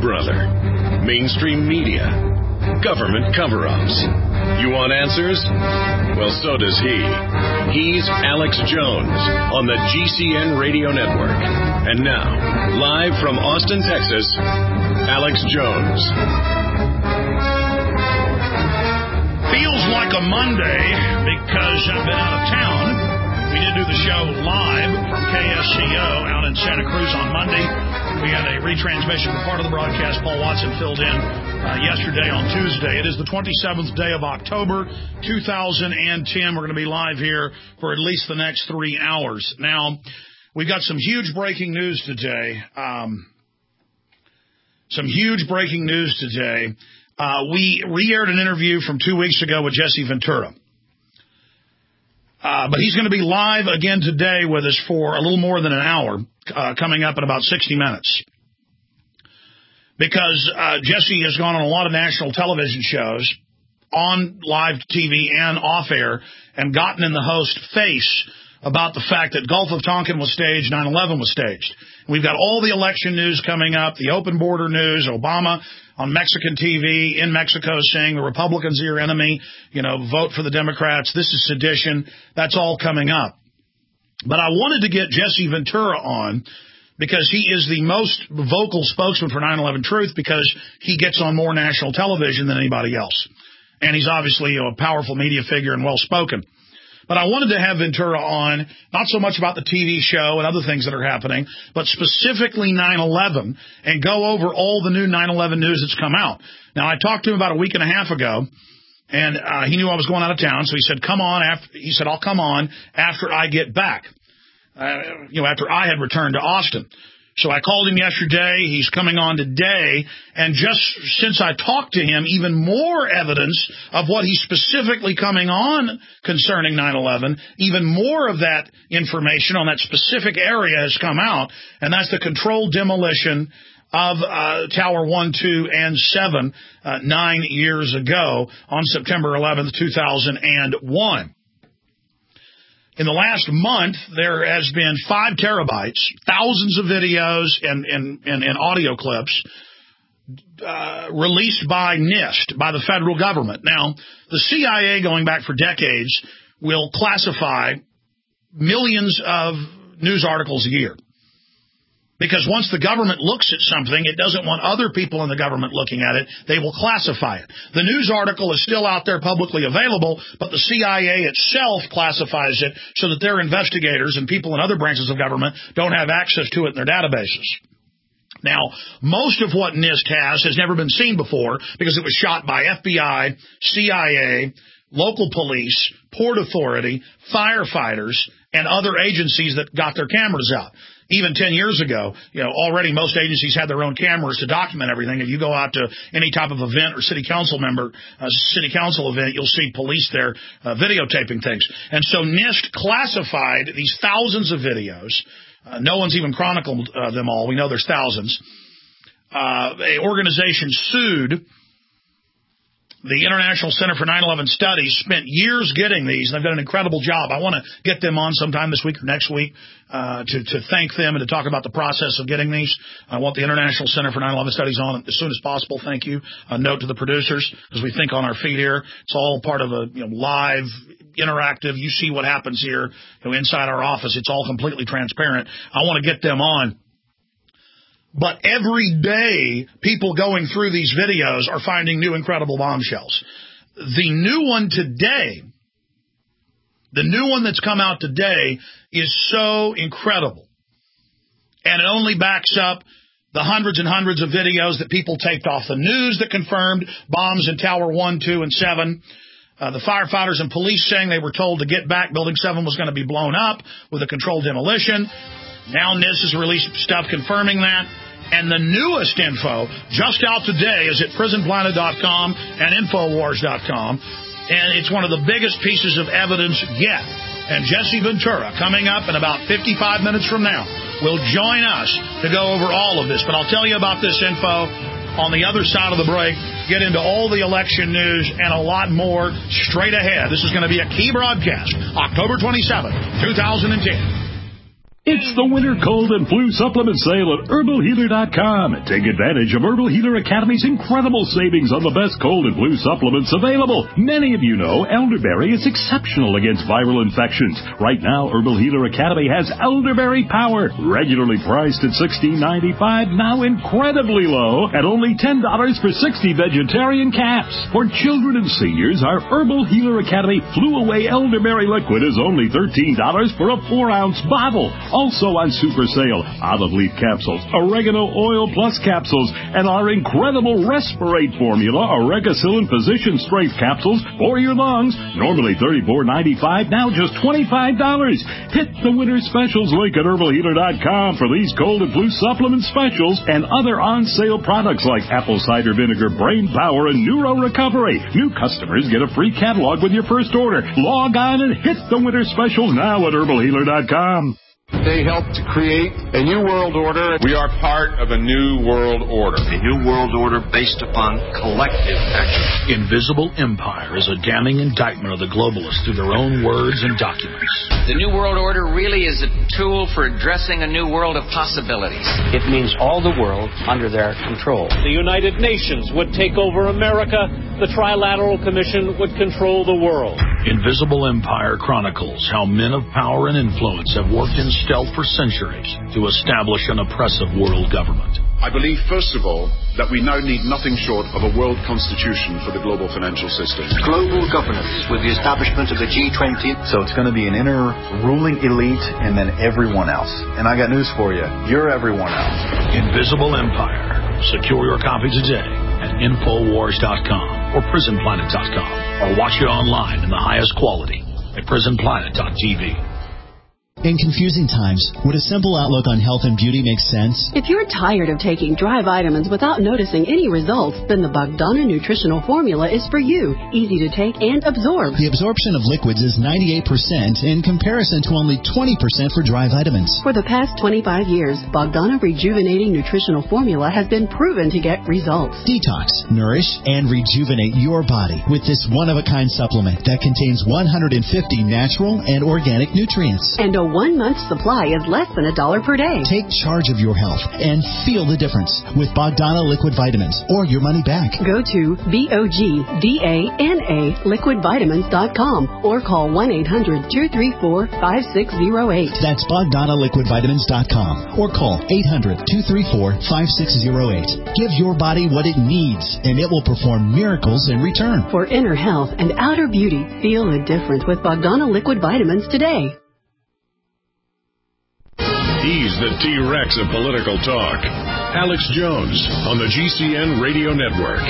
brother. Mainstream media. Government cover-ups. You want answers? Well, so does he. He's Alex Jones on the GCN Radio Network. And now, live from Austin, Texas, Alex Jones. Feels like a Monday because I've been out of town. We did do the show live from KSCO out in Santa Cruz on Monday. We had a retransmission for part of the broadcast. Paul Watson filled in yesterday on Tuesday. It is the 27th day of October, 2010. We're going to be live here for at least the next 3 hours. Now, we've got some huge breaking news today. We re-aired an interview from 2 weeks ago with Jesse Ventura. But he's going to be live again today with us for a little more than an hour, coming up in about 60 minutes. Because Jesse has gone on a lot of national television shows, on live TV and off air, and gotten in the host face about the fact that Gulf of Tonkin was staged, 9/11 was staged. We've got all the election news coming up, the open border news, Obama on Mexican TV in Mexico saying the Republicans are your enemy, vote for the Democrats, this is sedition. That's all coming up. But I wanted to get Jesse Ventura on because he is the most vocal spokesman for 9/11 Truth because he gets on more national television than anybody else. And he's obviously a powerful media figure and well-spoken. But I wanted to have Ventura on, not so much about the TV show and other things that are happening, but specifically 9/11, and go over all the new 9/11 news that's come out. Now, I talked to him about a week and a half ago, and he knew I was going out of town, so he said, come on. He said, I'll come on after I get back, after I had returned to Austin. So I called him yesterday. He's coming on today. And just since I talked to him, even more evidence of what he's specifically coming on concerning 9/11, even more of that information on that specific area has come out. And that's the controlled demolition of Tower 1, 2, and 7 9 years ago on September 11th, 2001. In the last month, there has been 5 terabytes, thousands of videos and audio clips released by NIST, by the federal government. Now, the CIA, going back for decades, will classify millions of news articles a year. Because once the government looks at something, it doesn't want other people in the government looking at it. They will classify it. The news article is still out there publicly available, but the CIA itself classifies it so that their investigators and people in other branches of government don't have access to it in their databases. Now, most of what NIST has never been seen before because it was shot by FBI, CIA, local police, Port Authority, firefighters, and other agencies that got their cameras out. Even 10 years ago, already most agencies had their own cameras to document everything. If you go out to any type of event or city council event, you'll see police there videotaping things. And so NIST classified these thousands of videos. No one's even chronicled them all. We know there's thousands. An organization sued the International Center for 9/11 Studies, spent years getting these, and they've done an incredible job. I want to get them on sometime this week or next week to thank them and to talk about the process of getting these. I want the International Center for 9/11 Studies on as soon as possible. Thank you. A note to the producers, as we think on our feet here. It's all part of a live, interactive. You see what happens here inside our office. It's all completely transparent. I want to get them on. But every day, people going through these videos are finding new incredible bombshells. The new one that's come out today is so incredible. And it only backs up the hundreds and hundreds of videos that people taped off the news that confirmed bombs in Tower 1, 2, and 7. The firefighters and police saying they were told to get back. Building 7 was going to be blown up with a controlled demolition. Now NIST has released stuff confirming that. And the newest info, just out today, is at prisonplanet.com and Infowars.com. And it's one of the biggest pieces of evidence yet. And Jesse Ventura, coming up in about 55 minutes from now, will join us to go over all of this. But I'll tell you about this info on the other side of the break, get into all the election news and a lot more straight ahead. This is going to be a key broadcast, October 27th, 2010. It's the winter cold and flu supplement sale at HerbalHealer.com. Take advantage of Herbal Healer Academy's incredible savings on the best cold and flu supplements available. Many of you know elderberry is exceptional against viral infections. Right now, Herbal Healer Academy has Elderberry Power, regularly priced at $16.95, now incredibly low at only $10 for 60 vegetarian caps. For children and seniors, our Herbal Healer Academy Flu Away Elderberry Liquid is only $13 for a 4-ounce bottle. Also on super sale, olive leaf capsules, oregano oil plus capsules, and our incredible Respirate formula, Oregacillin Physician Strength capsules for your lungs. Normally $34.95, now just $25. Hit the winter specials link at HerbalHealer.com for these cold and flu supplement specials and other on-sale products like apple cider vinegar, brain power, and neuro recovery. New customers get a free catalog with your first order. Log on and hit the winter specials now at HerbalHealer.com. They helped to create a new world order. We are part of a new world order. A new world order based upon collective action. Invisible Empire is a damning indictment of the globalists through their own words and documents. The new world order really is a tool for addressing a new world of possibilities. It means all the world under their control. The United Nations would take over America. The Trilateral Commission would control the world. Invisible Empire chronicles how men of power and influence have worked in stealth for centuries to establish an oppressive world government. I believe, first of all, that we now need nothing short of a world constitution for the global financial system. Global governance with the establishment of the G20. So it's going to be an inner ruling elite and then everyone else. And I got news for you. You're everyone else. Invisible Empire. Secure your copy today at Infowars.com or PrisonPlanet.com, or watch it online in the highest quality at PrisonPlanet.tv. In confusing times, would a simple outlook on health and beauty make sense? If you're tired of taking dry vitamins without noticing any results, then the Bogdana Nutritional Formula is for you. Easy to take and absorb. The absorption of liquids is 98% in comparison to only 20% for dry vitamins. For the past 25 years, Bogdana Rejuvenating Nutritional Formula has been proven to get results. Detox, nourish, and rejuvenate your body with this one-of-a-kind supplement that contains 150 natural and organic nutrients. And a 1-month supply is less than $1 per day. Take charge of your health and feel the difference with Bogdana Liquid Vitamins or your money back. Go to BOGDANA liquidvitamins.com or call 1-800-234-5608. That's BogdanaLiquidVitamins.com or call 800-234-5608. Give your body what it needs and it will perform miracles in return. For inner health and outer beauty, feel the difference with Bogdana Liquid Vitamins today. He's the T-Rex of political talk. Alex Jones on the GCN Radio Network.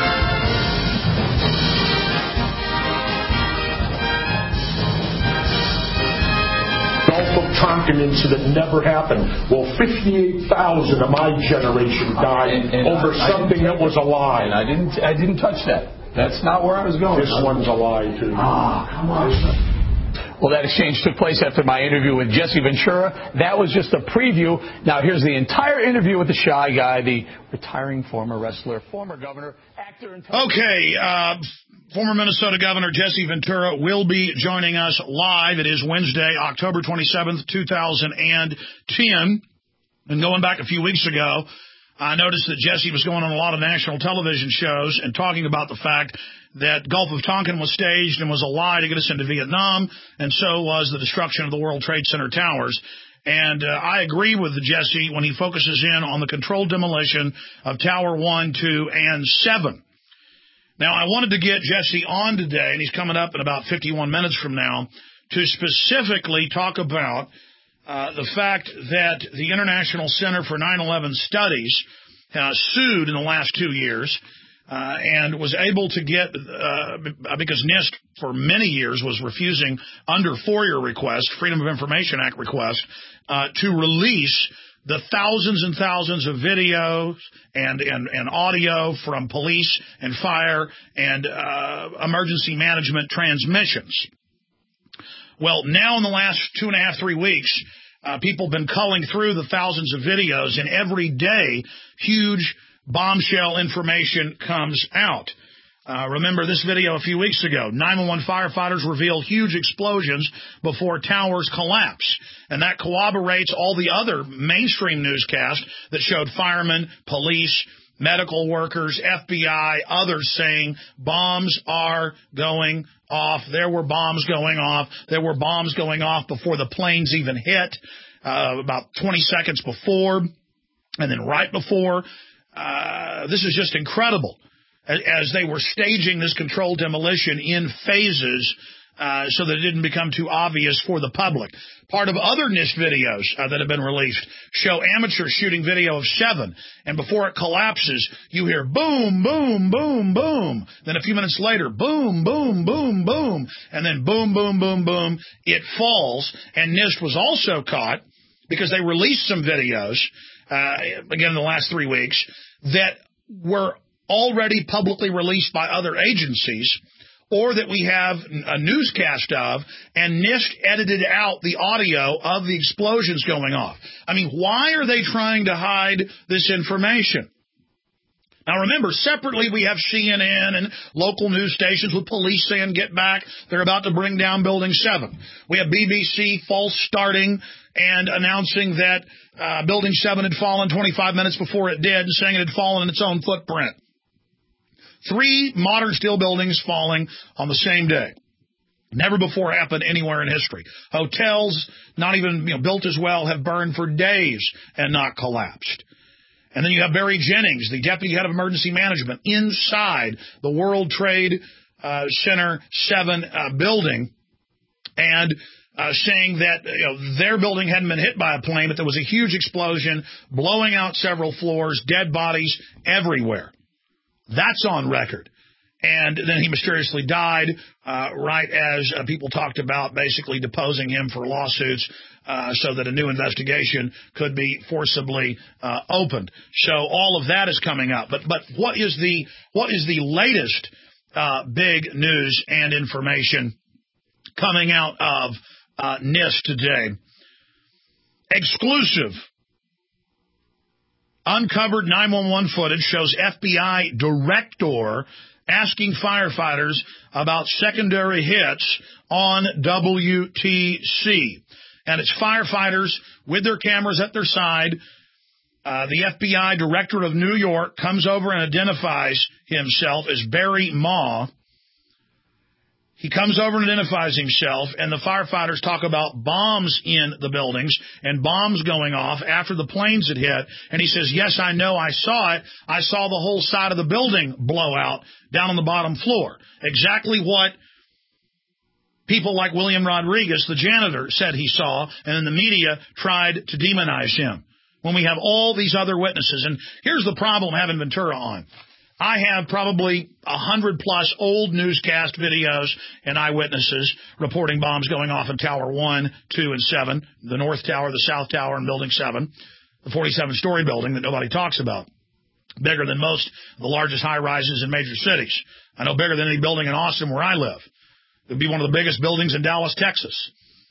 Gulf of Tonkin incident never happened. Well, 58,000 of my generation died over something that was a lie. And I didn't touch that. That's not where I was going. This one's a lie, too. Come on. Well, that exchange took place after my interview with Jesse Ventura. That was just a preview. Now, here's the entire interview with the Shy Guy, the retiring former wrestler, former governor, actor, and... Okay, former Minnesota Governor Jesse Ventura will be joining us live. It is Wednesday, October 27th, 2010. And going back a few weeks ago, I noticed that Jesse was going on a lot of national television shows and talking about the fact that Gulf of Tonkin was staged and was a lie to get us into Vietnam, and so was the destruction of the World Trade Center towers. And I agree with Jesse when he focuses in on the controlled demolition of Tower 1, 2, and 7. Now, I wanted to get Jesse on today, and he's coming up in about 51 minutes from now, to specifically talk about the fact that the International Center for 9/11 Studies sued in the last 2 years and was able to get, because NIST for many years was refusing under FOIA request, Freedom of Information Act request, to release the thousands and thousands of videos and audio from police and fire and emergency management transmissions. Well, now in the last 2.5, 3 weeks, people have been culling through the thousands of videos, and every day, huge bombshell information comes out. Remember this video a few weeks ago. 911 firefighters revealed huge explosions before towers collapse. And that corroborates all the other mainstream newscasts that showed firemen, police, medical workers, FBI, others saying bombs are going off. There were bombs going off. There were bombs going off before the planes even hit, about 20 seconds before, and then right before. This is just incredible. As they were staging this controlled demolition in phases so that it didn't become too obvious for the public. Part of other NIST videos that have been released show amateurs shooting video of 7, and before it collapses, you hear boom, boom, boom, boom. Then a few minutes later, boom, boom, boom, boom, and then boom, boom, boom, boom, it falls. And NIST was also caught because they released some videos, again in the last 3 weeks, that were already publicly released by other agencies, or that we have a newscast of, and NIST edited out the audio of the explosions going off. I mean, why are they trying to hide this information? Now, remember, separately, we have CNN and local news stations with police saying, get back, they're about to bring down Building 7. We have BBC false starting and announcing that Building 7 had fallen 25 minutes before it did, and saying it had fallen in its own footprint. 3 modern steel buildings falling on the same day. Never before happened anywhere in history. Hotels, not even built as well, have burned for days and not collapsed. And then you have Barry Jennings, the deputy head of emergency management, inside the World Trade Center 7 building, and saying that their building hadn't been hit by a plane, but there was a huge explosion, blowing out several floors, dead bodies everywhere. That's on record. And then he mysteriously died right as people talked about basically deposing him for lawsuits so that a new investigation could be forcibly opened. So all of that is coming up. But what is the latest big news and information coming out of NIST today? Exclusive. Uncovered 911 footage shows FBI director asking firefighters about secondary hits on WTC. And it's firefighters with their cameras at their side. The FBI director of New York comes over and identifies himself as Barry Ma. He comes over and identifies himself, and the firefighters talk about bombs in the buildings and bombs going off after the planes had hit. And he says, yes, I know, I saw it. I saw the whole side of the building blow out down on the bottom floor. Exactly what people like William Rodriguez, the janitor, said he saw, and then the media tried to demonize him when we have all these other witnesses. And here's the problem having Ventura on. I have probably 100-plus old newscast videos and eyewitnesses reporting bombs going off in Tower 1, 2, and 7, the North Tower, the South Tower, and Building 7, the 47-story building that nobody talks about, bigger than most of the largest high-rises in major cities. I know bigger than any building in Austin where I live. It would be one of the biggest buildings in Dallas, Texas.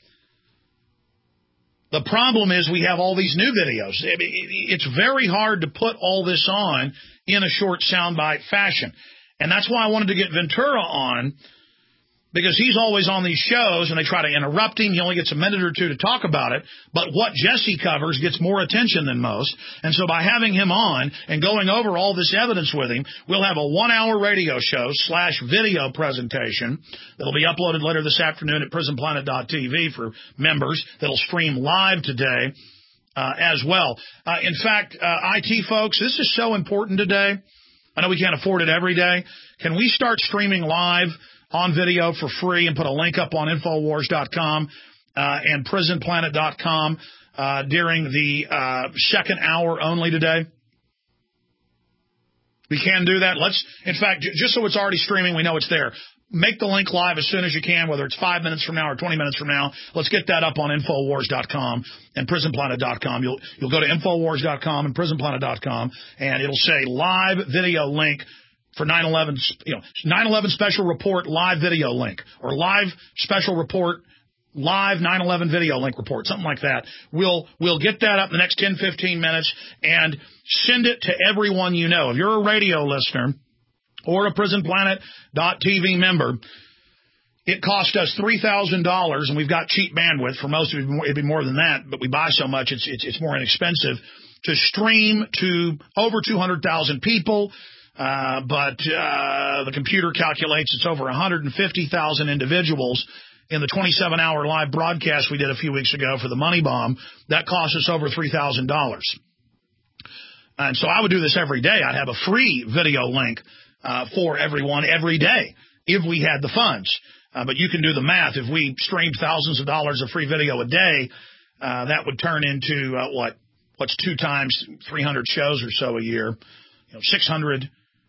The problem is we have all these new videos. It's very hard to put all this on in a short soundbite fashion. And that's why I wanted to get Ventura on, because he's always on these shows and they try to interrupt him. He only gets a minute or two to talk about it. But what Jesse covers gets more attention than most. And so by having him on and going over all this evidence with him, we'll have a 1-hour radio show / video presentation that'll be uploaded later this afternoon at prisonplanet.tv for members that'll stream live today as well. In fact, IT folks, this is so important today. I know we can't afford it every day. Can we start streaming live on video for free and put a link up on Infowars.com and PrisonPlanet.com during the second hour only today? We can do that. In fact, just so it's already streaming, we know it's there. Make the link live as soon as you can, whether it's 5 minutes from now or 20 minutes from now. Let's get that up on Infowars.com and PrisonPlanet.com. You'll go to Infowars.com and PrisonPlanet.com, and it'll say live video link for 9/11, 9/11 special report live video link, or live special report live 9/11 video link report, something like that. We'll get that up in the next 10, 15 minutes and send it to everyone you know. If you're a radio listener or a PrisonPlanet.tv member, it cost us $3,000, and we've got cheap bandwidth. For most of it, it'd be more than that, but we buy so much, it's more inexpensive to stream to over 200,000 people. But the computer calculates it's over 150,000 individuals. In the 27-hour live broadcast we did a few weeks ago for the Money Bomb, that cost us over $3,000. And so I would do this every day. I'd have a free video link for everyone every day if we had the funds. But you can do the math. If we streamed thousands of dollars of free video a day, that would turn into what's 2 times 300 shows or so a year? $600,000,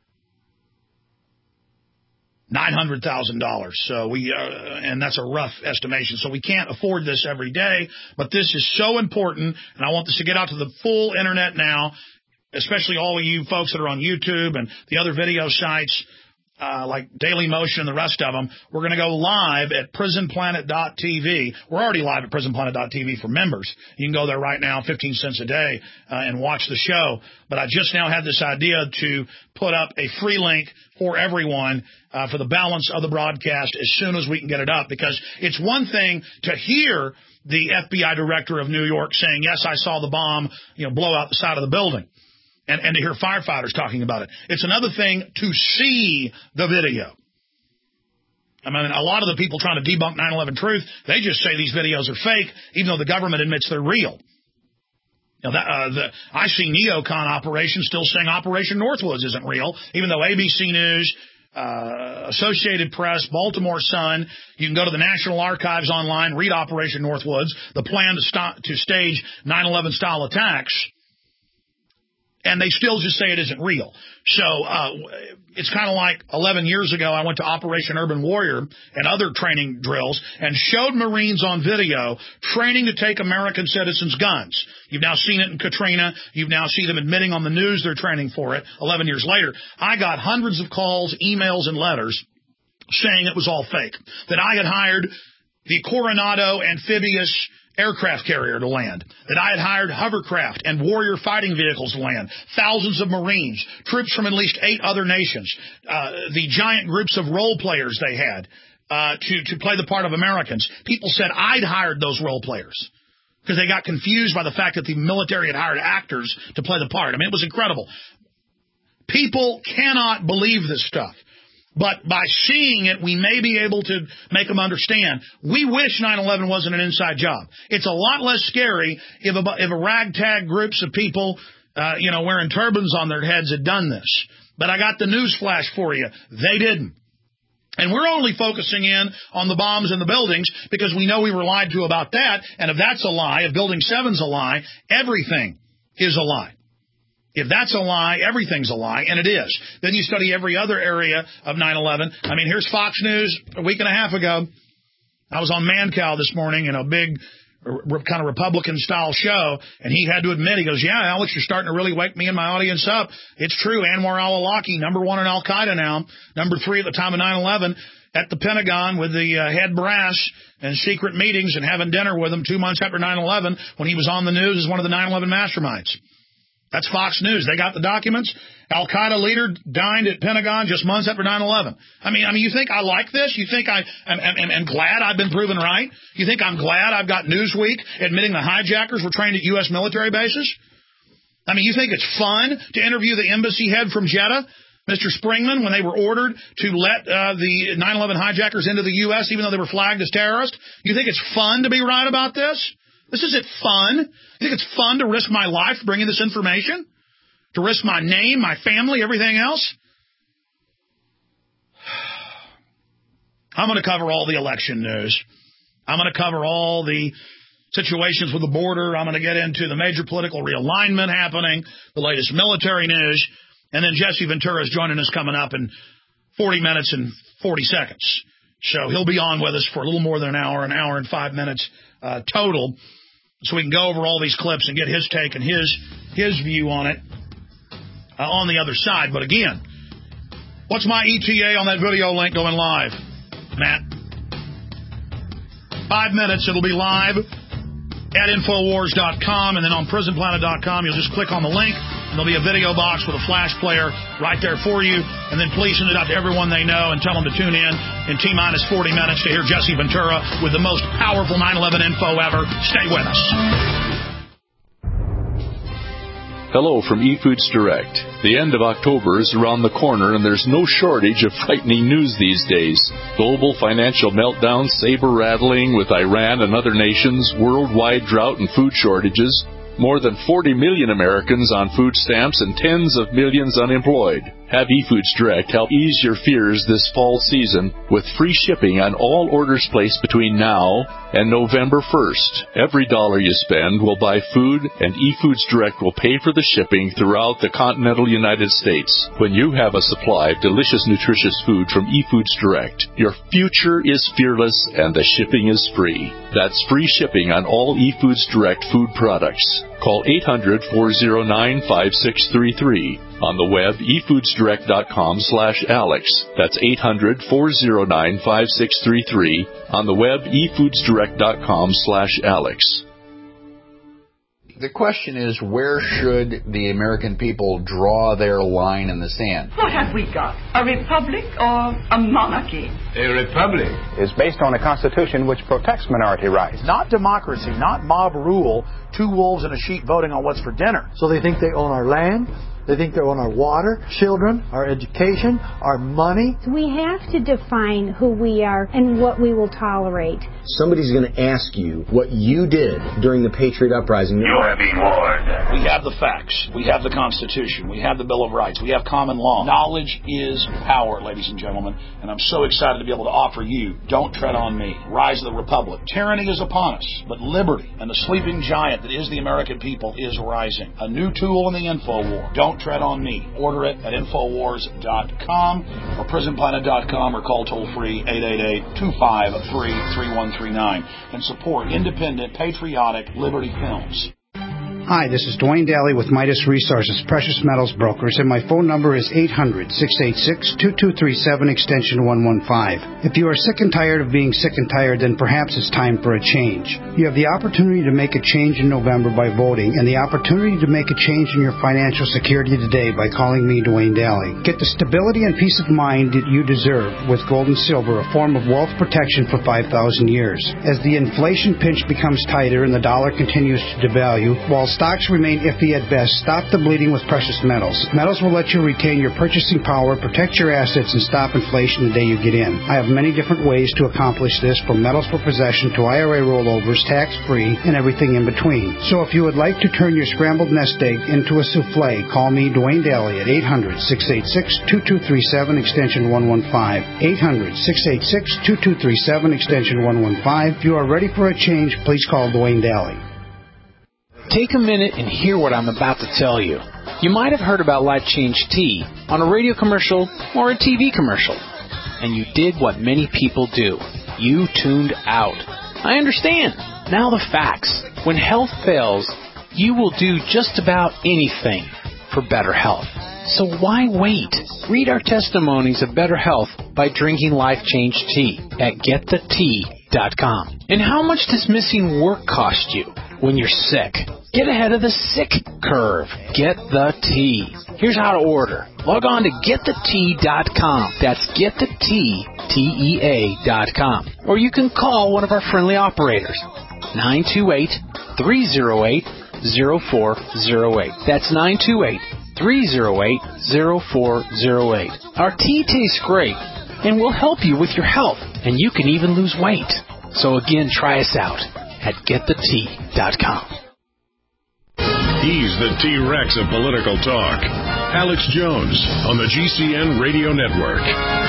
$900,000. So and that's a rough estimation. So we can't afford this every day, but this is so important, and I want this to get out to the full internet now, especially all of you folks that are on YouTube and the other video sites like Daily Motion and the rest of them. We're going to go live at PrisonPlanet.tv. We're already live at PrisonPlanet.tv for members. You can go there right now, 15 cents a day, and watch the show. But I just now had this idea to put up a free link for everyone for the balance of the broadcast as soon as we can get it up, because it's one thing to hear the FBI director of New York saying, yes, I saw the bomb, blow out the side of the building. And to hear firefighters talking about it. It's another thing to see the video. I mean, a lot of the people trying to debunk 9/11 truth, they just say these videos are fake, even though the government admits they're real. I see neocon operations still saying Operation Northwoods isn't real, even though ABC News, Associated Press, Baltimore Sun, you can go to the National Archives online, read Operation Northwoods, the plan to stage 9/11 style attacks. And they still just say it isn't real. So it's kind of like 11 years ago, I went to Operation Urban Warrior and other training drills and showed Marines on video training to take American citizens' guns. You've now seen it in Katrina. You've now seen them admitting on the news they're training for it 11 years later. I got hundreds of calls, emails, and letters saying it was all fake, that I had hired the Coronado amphibious aircraft carrier to land, that I had hired hovercraft and warrior fighting vehicles to land, thousands of Marines, troops from at least 8 other nations, the giant groups of role players they had to play the part of Americans. People said I'd hired those role players because they got confused by the fact that the military had hired actors to play the part. I mean, it was incredible. People cannot believe this stuff. But by seeing it, we may be able to make them understand. We wish 9/11 wasn't an inside job. It's a lot less scary if a ragtag groups of people, wearing turbans on their heads had done this. But I got the news flash for you. They didn't. And we're only focusing in on the bombs in the buildings because we know we were lied to about that. And if that's a lie, if Building 7's a lie, everything is a lie. If that's a lie, everything's a lie, and it is. Then you study every other area of 9/11. I mean, here's Fox News a week and a half ago. I was on Mancow this morning in a big kind of Republican-style show, and he had to admit, he goes, yeah, Alex, you're starting to really wake me and my audience up. It's true, Anwar al-Awlaki, #1 in Al-Qaeda now, #3 at the time of 9/11, at the Pentagon with the head brass and secret meetings and having dinner with him 2 months after 9/11 when he was on the news as one of the 9/11 masterminds. That's Fox News. They got the documents. Al-Qaeda leader dined at Pentagon just months after 9/11. I mean, you think I like this? You think I'm glad I've been proven right? You think I'm glad I've got Newsweek admitting the hijackers were trained at U.S. military bases? I mean, you think it's fun to interview the embassy head from Jeddah, Mr. Springman, when they were ordered to let the 9/11 hijackers into the U.S. even though they were flagged as terrorists? You think it's fun to be right about this? This isn't fun. You think it's fun to risk my life bringing this information? To risk my name, my family, everything else? I'm going to cover all the election news. I'm going to cover all the situations with the border. I'm going to get into the major political realignment happening, the latest military news, and then Jesse Ventura is joining us coming up in 40 minutes and 40 seconds. So he'll be on with us for a little more than an hour and 5 minutes total, so we can go over all these clips and get his take and his view on it on the other side. But again, what's my ETA on that video link going live, Matt? 5 minutes, it'll be live at Infowars.com, and then on PrisonPlanet.com, you'll just click on the link, And there'll be a video box with a flash player right there for you. And then please send it out to everyone they know and tell them to tune in T-minus 40 minutes to hear Jesse Ventura with the most powerful 9/11 info ever. Stay with us. Hello from eFoods Direct. The end of October is around the corner, and there's no shortage of frightening news these days. Global financial meltdown, saber-rattling with Iran and other nations, worldwide drought and food shortages, more than 40 million Americans on food stamps, and tens of millions unemployed. Have eFoods Direct help ease your fears this fall season with free shipping on all orders placed between now and November 1st. Every dollar you spend will buy food, and eFoods Direct will pay for the shipping throughout the continental United States. When you have a supply of delicious, nutritious food from eFoods Direct, your future is fearless and the shipping is free. That's free shipping on all eFoods Direct food products. Call 800-409-5633. On the web, efoodsdirect.com/Alex. That's 800-409-5633. On the web, efoodsdirect.com/Alex. The question is, where should the American people draw their line in the sand? What have we got? A republic or a monarchy? A republic is based on a constitution which protects minority rights. Not democracy, not mob rule, two wolves and a sheep voting on what's for dinner. So they think they own our land, they think they own our water, children, our education, our money. We have to define who we are and what we will tolerate. Somebody's going to ask you what you did during the Patriot Uprising. You are being warned. We have the facts. We have the Constitution. We have the Bill of Rights. We have common law. Knowledge is power, ladies and gentlemen, and I'm so excited to be able to offer you Don't Tread on Me, Rise of the Republic. Tyranny is upon us, but liberty and the sleeping giant that is the American people is rising. A new tool in the info war. Don't Tread on Me. Order it at Infowars.com or PrisonPlanet.com or call toll-free 888-253-3139 and support independent, patriotic Liberty Films. Hi, this is Dwayne Daly with Midas Resources, Precious Metals Brokers, and my phone number is 800-686-2237, extension 115. If you are sick and tired of being sick and tired, then perhaps it's time for a change. You have the opportunity to make a change in November by voting, and the opportunity to make a change in your financial security today by calling me, Dwayne Daly. Get the stability and peace of mind that you deserve with gold and silver, a form of wealth protection for 5,000 years. As the inflation pinch becomes tighter and the dollar continues to devalue, while stocks remain iffy at best, stop the bleeding with precious metals. Metals will let you retain your purchasing power, protect your assets, and stop inflation the day you get in. I have many different ways to accomplish this, from metals for possession to IRA rollovers, tax-free, and everything in between. So if you would like to turn your scrambled nest egg into a souffle, call me, Dwayne Daly, at 800-686-2237, extension 115. 800-686-2237, extension 115. If you are ready for a change, please call Dwayne Daly. Take a minute and hear what I'm about to tell you. You might have heard about Life Change Tea on a radio commercial or a TV commercial, and you did what many people do. You tuned out. I understand. Now the facts. When health fails, you will do just about anything for better health. So why wait? Read our testimonies of better health by drinking Life Change Tea at GetTheTea.com. And how much does missing work cost you when you're sick? Get ahead of the sick curve. Get the Tea. Here's how to order. Log on to GetTheTea.com. That's GetTheTea.com. Or you can call one of our friendly operators. 928-308-0408. That's 928-308-0408. Our tea tastes great and will help you with your health, and you can even lose weight. So again, try us out at GetTheTea.com. He's the T-Rex of political talk. Alex Jones on the GCN Radio Network.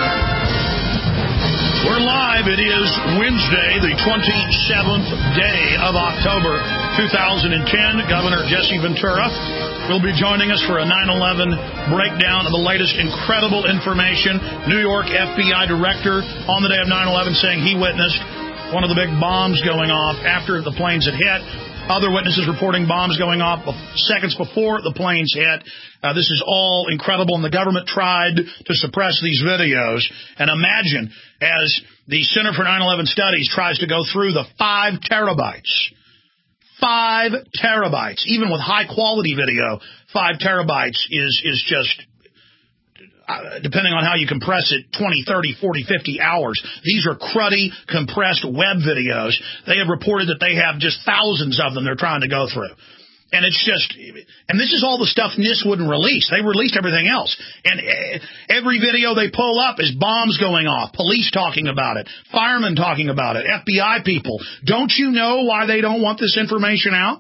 We're live. It is Wednesday, the 27th day of October, 2010. Governor Jesse Ventura will be joining us for a 9/11 breakdown of the latest incredible information. New York FBI director on the day of 9/11 saying he witnessed one of the big bombs going off after the planes had hit. Other witnesses reporting bombs going off seconds before the planes hit. This is all incredible, and the government tried to suppress these videos. And imagine, as the Center for 9/11 Studies tries to go through the 5 terabytes 5 terabytes. Even with high-quality video, 5 terabytes is just, depending on how you compress it, 20, 30, 40, 50 hours. These are cruddy, compressed web videos. They have reported that they have just thousands of them they're trying to go through. And it's just, and this is all the stuff NIST wouldn't release. They released everything else. And every video they pull up is bombs going off, police talking about it, firemen talking about it, FBI people. Don't you know why they don't want this information out?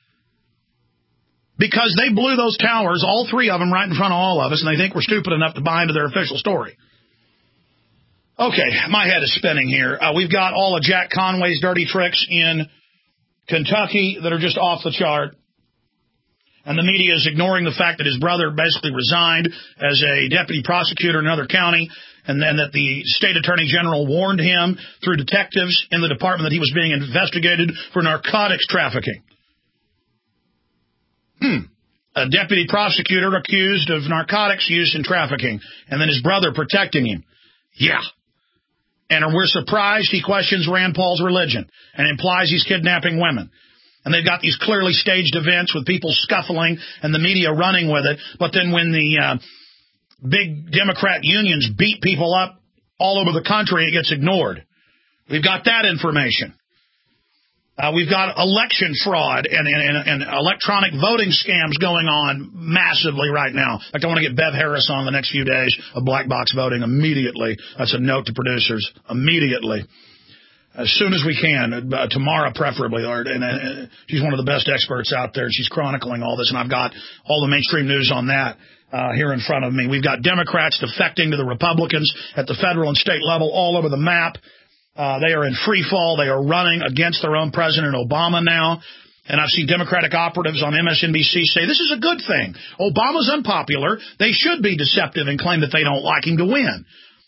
Because they blew those towers, all 3 of them, right in front of all of us, and they think we're stupid enough to buy into their official story. Okay, my head is spinning here. We've got all of Jack Conway's dirty tricks in Kentucky that are just off the chart. And the media is ignoring the fact that his brother basically resigned as a deputy prosecutor in another county, and then that the state attorney general warned him through detectives in the department that he was being investigated for narcotics trafficking. A deputy prosecutor accused of narcotics use and trafficking, and then his brother protecting him. Yeah. And we're surprised he questions Rand Paul's religion and implies he's kidnapping women. And they've got these clearly staged events with people scuffling and the media running with it. But then when the big Democrat unions beat people up all over the country, it gets ignored. We've got that information. We've got election fraud and electronic voting scams going on massively right now. In fact, I want to get Bev Harris on the next few days of black box voting immediately. That's a note to producers. Immediately. As soon as we can, tomorrow preferably. And she's one of the best experts out there. She's chronicling all this, and I've got all the mainstream news on that here in front of me. We've got Democrats defecting to the Republicans at the federal and state level all over the map. They are in free fall. They are running against their own President Obama now. And I've seen Democratic operatives on MSNBC say this is a good thing. Obama's unpopular. They should be deceptive and claim that they don't like him to win.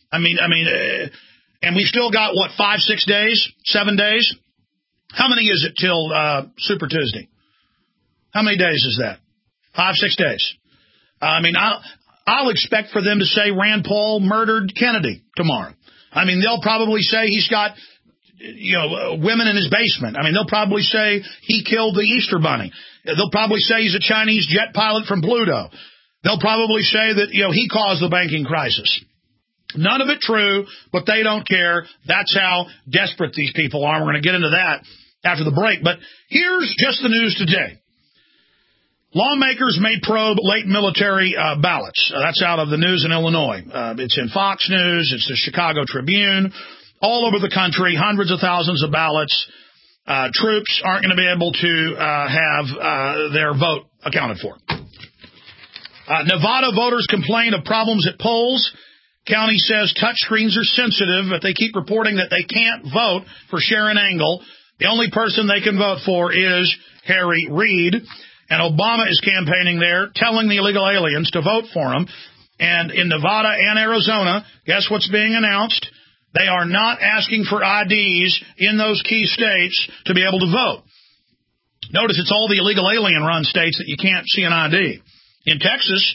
And we've still got, 5, 6 days, 7 days? How many is it till Super Tuesday? How many days is that? 5, 6 days. I'll expect for them to say Rand Paul murdered Kennedy tomorrow. They'll probably say he's got, women in his basement. They'll probably say he killed the Easter Bunny. They'll probably say he's a Chinese jet pilot from Pluto. They'll probably say that, he caused the banking crisis. None of it true, but they don't care. That's how desperate these people are. We're going to get into that after the break. But here's just the news today. Lawmakers may probe late military ballots. That's out of the news in Illinois. It's in Fox News. It's the Chicago Tribune. All over the country, hundreds of thousands of ballots. Troops aren't going to be able to have their vote accounted for. Nevada voters complain of problems at polls. County says touchscreens are sensitive, but they keep reporting that they can't vote for Sharon Angle. The only person they can vote for is Harry Reid. And Obama is campaigning there, telling the illegal aliens to vote for him. And in Nevada and Arizona, guess what's being announced? They are not asking for IDs in those key states to be able to vote. Notice it's all the illegal alien-run states that you can't see an ID. In Texas,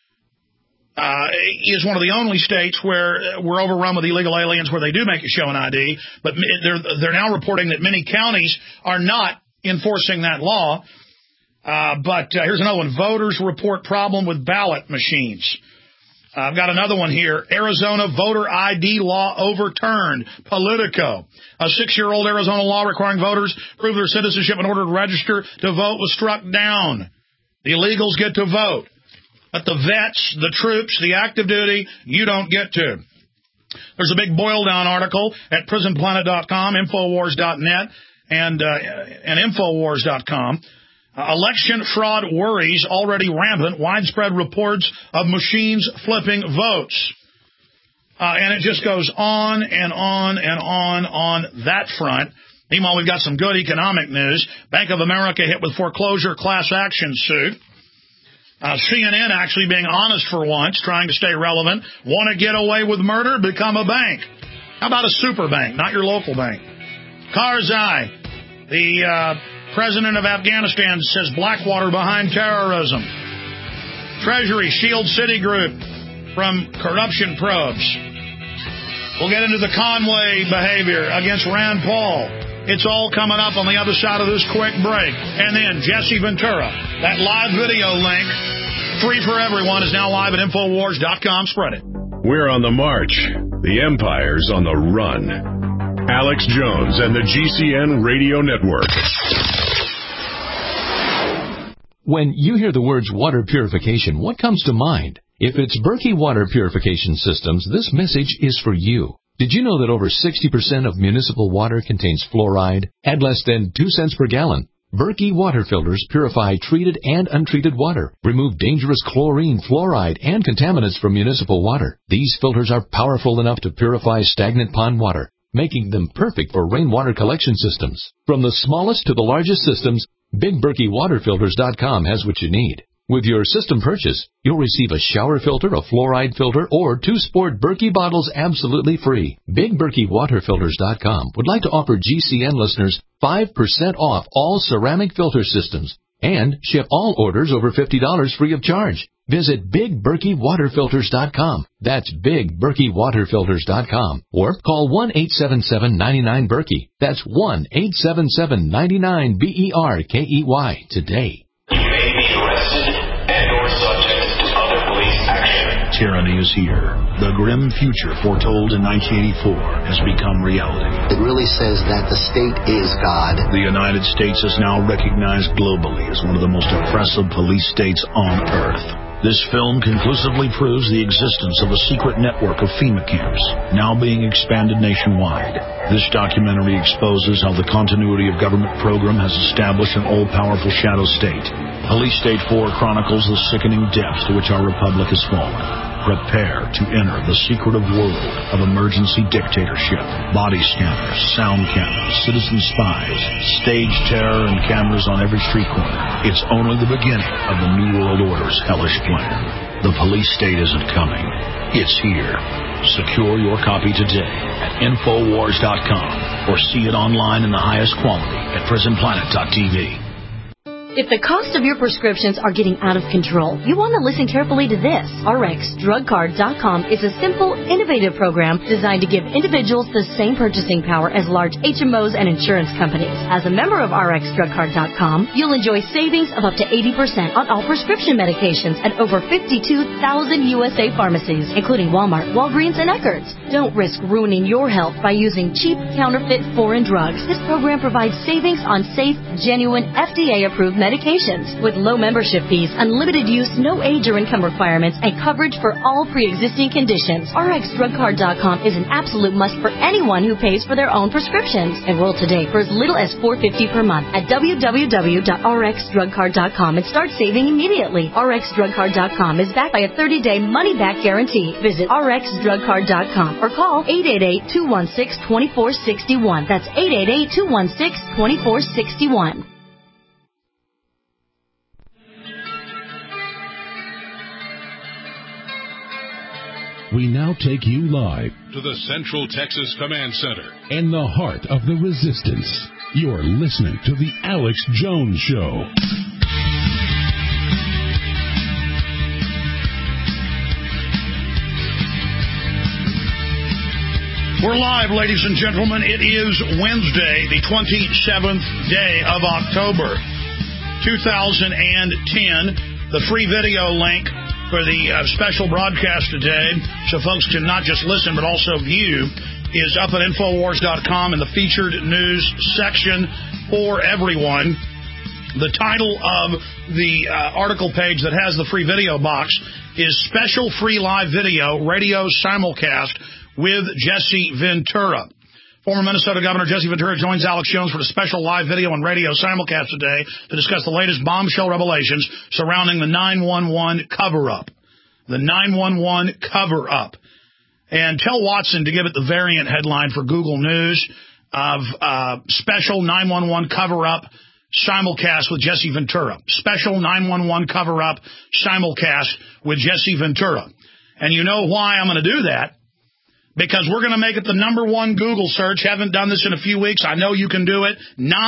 is one of the only states where we're overrun with illegal aliens where they do make you show an ID. But they're now reporting that many counties are not enforcing that law. But here's another one. Voters report problem with ballot machines. I've got another one here. Arizona voter ID law overturned. Politico. A 6-year-old Arizona law requiring voters prove their citizenship in order to register to vote was struck down. The illegals get to vote. But the vets, the troops, the active duty, you don't get to. There's a big boil-down article at prisonplanet.com, Infowars.net, and Infowars.com. Election fraud worries already rampant. Widespread reports of machines flipping votes. And it just goes on and on and on that front. Meanwhile, we've got some good economic news. Bank of America hit with foreclosure class action suit. CNN actually being honest for once, trying to stay relevant. Want to get away with murder? Become a bank. How about a super bank, not your local bank? Karzai, the president of Afghanistan, says Blackwater behind terrorism. Treasury shields Citigroup from corruption probes. We'll get into the Conway behavior against Rand Paul. It's all coming up on the other side of this quick break. And then Jesse Ventura, that live video link, free for everyone, is now live at Infowars.com. Spread it. We're on the march. The empire's on the run. Alex Jones and the GCN Radio Network. When you hear the words water purification, what comes to mind? If it's Berkey Water Purification Systems, this message is for you. Did you know that over 60% of municipal water contains fluoride at less than 2 cents per gallon? Berkey water filters purify treated and untreated water, remove dangerous chlorine, fluoride, and contaminants from municipal water. These filters are powerful enough to purify stagnant pond water, making them perfect for rainwater collection systems. From the smallest to the largest systems, BigBerkeyWaterFilters.com has what you need. With your system purchase, you'll receive a shower filter, a fluoride filter, or 2 sport Berkey bottles absolutely free. BigBerkeyWaterFilters.com would like to offer GCN listeners 5% off all ceramic filter systems and ship all orders over $50 free of charge. Visit BigBerkeyWaterFilters.com. That's BigBerkeyWaterFilters.com. Or call 1-877-99-BERKEY. That's 1-877-99-BERKEY today. You may be arrested and or subject to other police action. Tyranny is here. The grim future foretold in 1984 has become reality. It really says that the state is God. The United States is now recognized globally as one of the most oppressive police states on earth. This film conclusively proves the existence of a secret network of FEMA camps, now being expanded nationwide. This documentary exposes how the continuity of government program has established an all-powerful shadow state. Police State 4 chronicles the sickening depths to which our republic has fallen. Prepare to enter the secretive world of emergency dictatorship. Body scanners, sound cameras, citizen spies, stage terror, and cameras on every street corner. It's only the beginning of the New World Order's hellish plan. The police state isn't coming. It's here. Secure your copy today at Infowars.com or see it online in the highest quality at PrisonPlanet.tv. If the cost of your prescriptions are getting out of control, you want to listen carefully to this. RxDrugCard.com is a simple, innovative program designed to give individuals the same purchasing power as large HMOs and insurance companies. As a member of RxDrugCard.com, you'll enjoy savings of up to 80% on all prescription medications at over 52,000 USA pharmacies, including Walmart, Walgreens, and Eckerd's. Don't risk ruining your health by using cheap, counterfeit foreign drugs. This program provides savings on safe, genuine, FDA-approved medications with low membership fees, unlimited use, no age or income requirements, and coverage for all pre-existing conditions. RxDrugCard.com is an absolute must for anyone who pays for their own prescriptions. Enroll today for as little as $4.50 per month at www.rxdrugcard.com and start saving immediately. RxDrugCard.com is backed by a 30-day money-back guarantee. Visit RxDrugCard.com or call 888-216-2461. That's 888-216-2461. We now take you live to the Central Texas Command Center in the heart of the resistance. You're listening to The Alex Jones Show. We're live, ladies and gentlemen. It is Wednesday, the 27th day of October, 2010. The free video link for the special broadcast today, so folks can not just listen but also view, is up at Infowars.com in the featured news section for everyone. The title of the article page that has the free video box is Special Free Live Video Radio Simulcast with Jesse Ventura. Former Minnesota Governor Jesse Ventura joins Alex Jones for a special live video and radio simulcast today to discuss the latest bombshell revelations surrounding the 911 cover-up. The 911 cover-up. And tell Watson to give it the variant headline for Google News of special 911 cover-up simulcast with Jesse Ventura. Special 911 cover-up simulcast with Jesse Ventura. And you know why I'm going to do that? because we're going to make it the #1 Google search. Haven't done this in a few weeks. I know you can do it.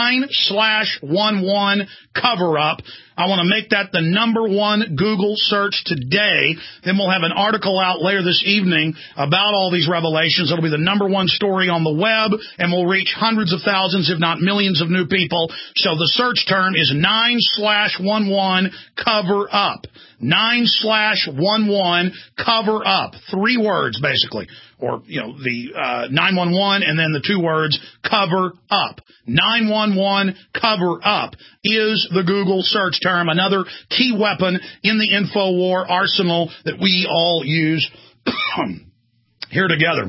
9/11 cover-up. I want to make that the #1 Google search today. Then we'll have an article out later this evening about all these revelations. It'll be the #1 story on the web, and we'll reach hundreds of thousands, if not millions of new people. So the search term is 9/11 cover-up. 9/11 cover-up. 3 words, basically. Or, the 911 and then the 2 words cover up. 911 cover up is the Google search term, another key weapon in the InfoWar arsenal that we all use here together.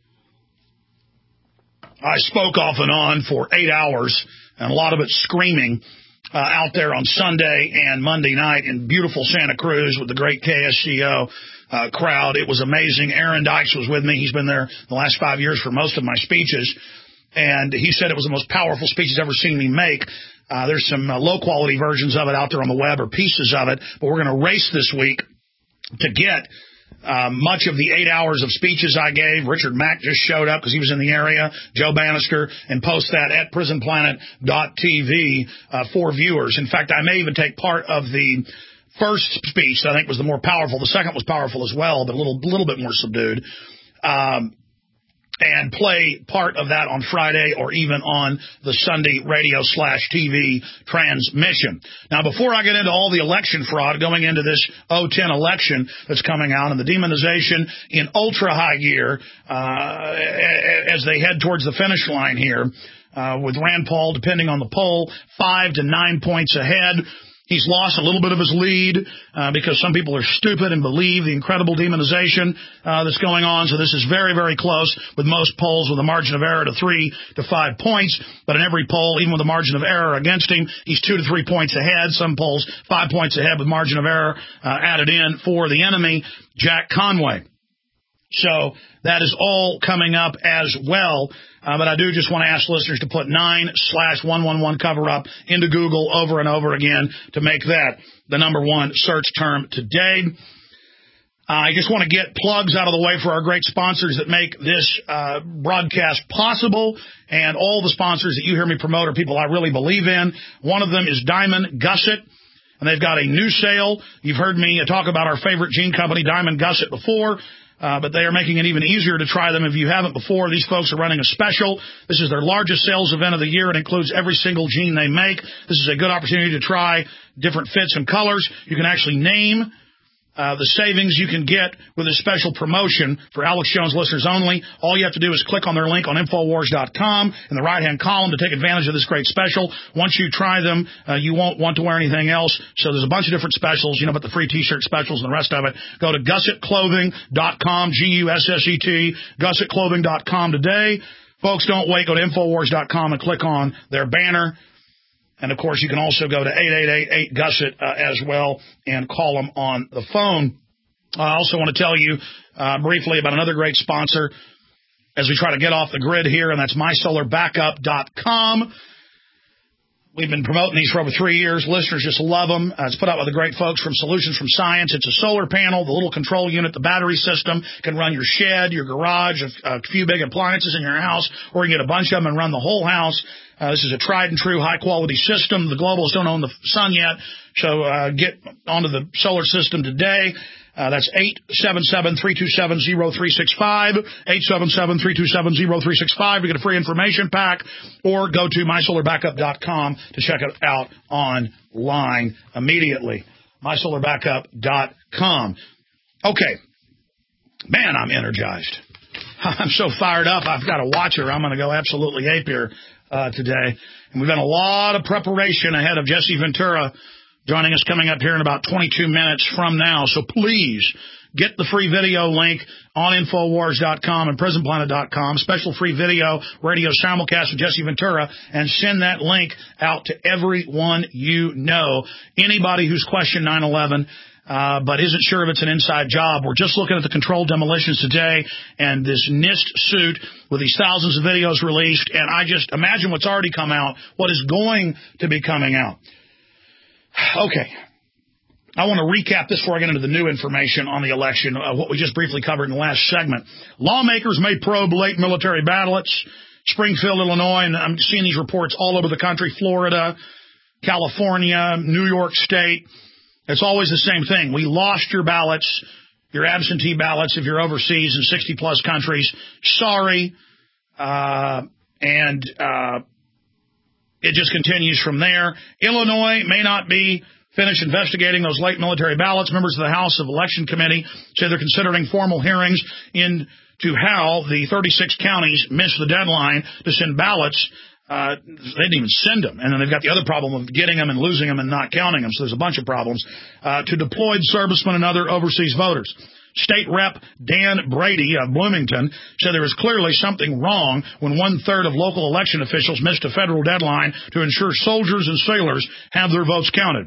I spoke off and on for 8 hours, and a lot of it screaming, out there on Sunday and Monday night in beautiful Santa Cruz with the great KSCO crowd. It was amazing. Aaron Dykes was with me. He's been there the last 5 years for most of my speeches, and he said it was the most powerful speech he's ever seen me make. There's some low-quality versions of it out there on the web, or pieces of it, but we're going to race this week to get much of the 8 hours of speeches I gave. Richard Mack just showed up because he was in the area, Joe Bannister, and post that at prisonplanet.tv for viewers. In fact, I may even take part of the first speech that I think was the more powerful. The second was powerful as well, but a little bit more subdued. And play part of that on Friday or even on the Sunday radio/TV transmission. Now, before I get into all the election fraud going into this 2010 election that's coming out and the demonization in ultra-high gear as they head towards the finish line here, with Rand Paul, depending on the poll, 5 to 9 points ahead. He's lost a little bit of his lead because some people are stupid and believe the incredible demonization that's going on. So this is very, very close with most polls with a margin of error to 3 to 5 points. But in every poll, even with a margin of error against him, he's 2 to 3 points ahead. Some polls 5 points ahead with margin of error added in for the enemy, Jack Conway. So that is all coming up as well. But I do just want to ask listeners to put 9/111 cover up into Google over and over again to make that the #1 search term today. I just want to get plugs out of the way for our great sponsors that make this broadcast possible. And all the sponsors that you hear me promote are people I really believe in. One of them is Diamond Gusset. And they've got a new sale. You've heard me talk about our favorite gene company, Diamond Gusset, before. But they are making it even easier to try them if you haven't before. These folks are running a special. This is their largest sales event of the year. It includes every single gene they make. This is a good opportunity to try different fits and colors. You can actually name the savings you can get with a special promotion for Alex Jones listeners only. All you have to do is click on their link on Infowars.com in the right-hand column to take advantage of this great special. Once you try them, you won't want to wear anything else. So there's a bunch of different specials, but the free T-shirt specials and the rest of it. Go to GussetClothing.com, Gusset, GussetClothing.com today. Folks, don't wait. Go to Infowars.com and click on their banner. And, of course, you can also go to 888-8-GUSSET as well and call them on the phone. I also want to tell you briefly about another great sponsor as we try to get off the grid here, and that's MySolarBackup.com. We've been promoting these for over 3 years. Listeners just love them. It's put out by the great folks from Solutions from Science. It's a solar panel, the little control unit, the battery system can run your shed, your garage, a few big appliances in your house, or you can get a bunch of them and run the whole house. This is a tried and true high-quality system. The globalists don't own the sun yet, so get onto the solar system today. That's 877-327-0365, 877-327-0365 to get a free information pack, or go to MySolarBackup.com to check it out online immediately. MySolarBackup.com. Okay. Man, I'm energized. I'm so fired up. I've got a watcher. I'm going to go absolutely ape here today. And we've done a lot of preparation ahead of Jesse Ventura joining us coming up here in about 22 minutes from now. So please get the free video link on Infowars.com and PrisonPlanet.com. Special free video radio simulcast with Jesse Ventura, and send that link out to everyone you know. Anybody who's questioned 9/11 but isn't sure if it's an inside job. We're just looking at the controlled demolitions today and this NIST suit with these thousands of videos released, and I just imagine what's already come out, what is going to be coming out. Okay. I want to recap this before I get into the new information on the election, what we just briefly covered in the last segment. Lawmakers may probe late military ballots. Springfield, Illinois, and I'm seeing these reports all over the country, Florida, California, New York State. It's always the same thing. We lost your ballots, your absentee ballots if you're overseas in 60-plus countries. Sorry. And it just continues from there. Illinois may not be finished investigating those late military ballots. Members of the House of Election Committee say they're considering formal hearings into how the 36 counties missed the deadline to send ballots. They didn't even send them. And then they've got the other problem of getting them and losing them and not counting them. So there's a bunch of problems. To deployed servicemen and other overseas voters. State Rep Dan Brady of Bloomington said there is clearly something wrong when 1/3 of local election officials missed a federal deadline to ensure soldiers and sailors have their votes counted.